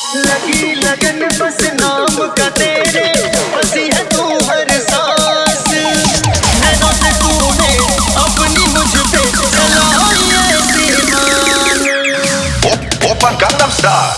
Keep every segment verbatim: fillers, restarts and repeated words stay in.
लगी लगन बस नाम का तेरे, बसी है तू हर सांस। नैनों से तूने अपनी मुझ पे चलाई ऐसी मान। Опа, Gangnam Style.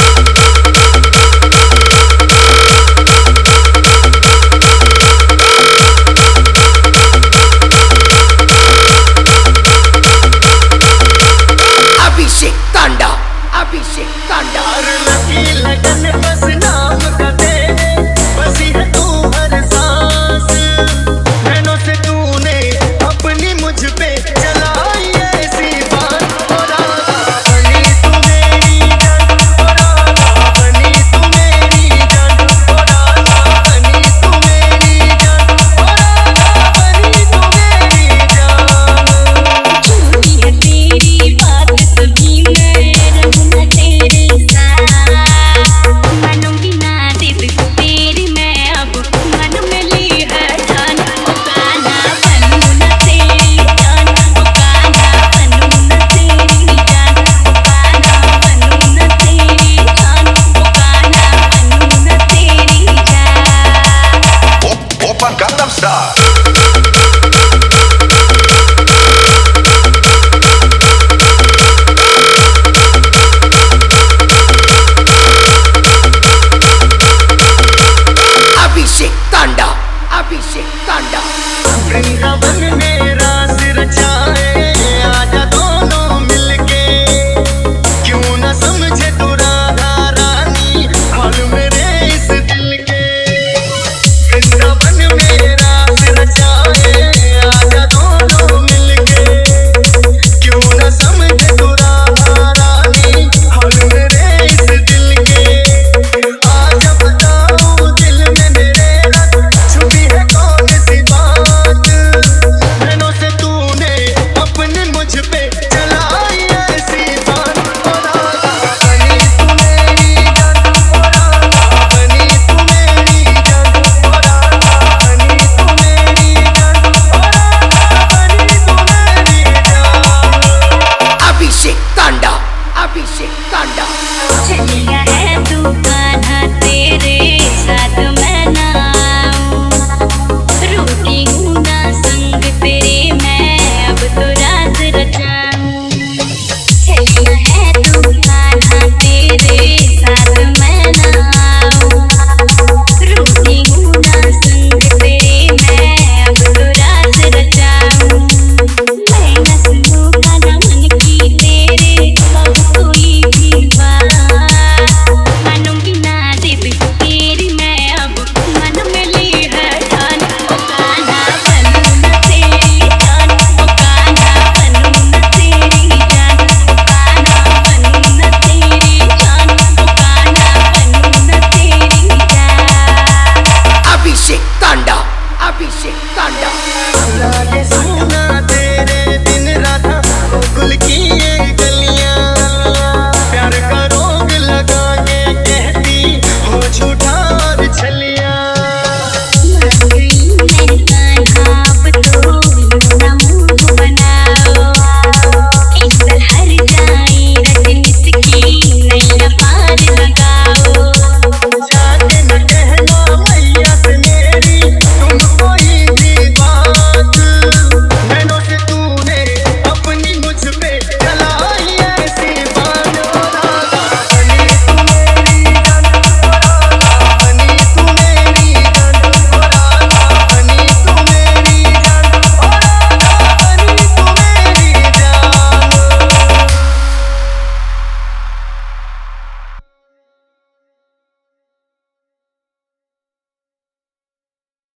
अभिषेक तांडा, अभिषेक तांडा। लगी लगन बस नाम का तेरे, बसी है तू हर सांस। नैनों से तूने अपनी मुझ पे चलाई ऐसी बात। ओ राधा बनी तू मेरी जान, ओ राधा बनी तू मेरी जान, ओ राधा बनी तू मेरी जान, ओ राधा बनी तू मेरी जान। झूठी है तेरी बात कभी मैं रहूं न तेरे साथ। मानूंगी ना जिद तेरी मैं अब मन में ली है जान। ओ कान्हा बनूं न तेरी जान, ओ कान्हा बनूं न तेरी जान, ओ कान्हा बनूं न तेरी जान, ओ कान्हा बनूं न तेरी जान। Опа, Gangnam Style. अभिषेक तांडा, अभिषेक तांडा। वृंदावन में रास रचाए आजा दोनों मिलके। क्यों न समझे तू राधा रानी हाल मेरे इस दिल के। वृंदावन में रास रचाए आजा दोनों मिलके। क्यों न समझे तू राधा रानी हाल मेरे इस दिल के। आजा बताओ दिल में मेरे रत छुपी है कौन सी बात। नैनों से तूने अपने मुझ पे चलाई ऐसी बात। ओ राधा बनी तू मेरी जान, ओ राधा बनी तू मेरी जान, ओ राधा बनी तू मेरी जान, ओ राधा बनी तू मेरी जान। अभिषेक तांडा, अभिषेक तांडा। चलिया है तू कान्हा तेरे साथ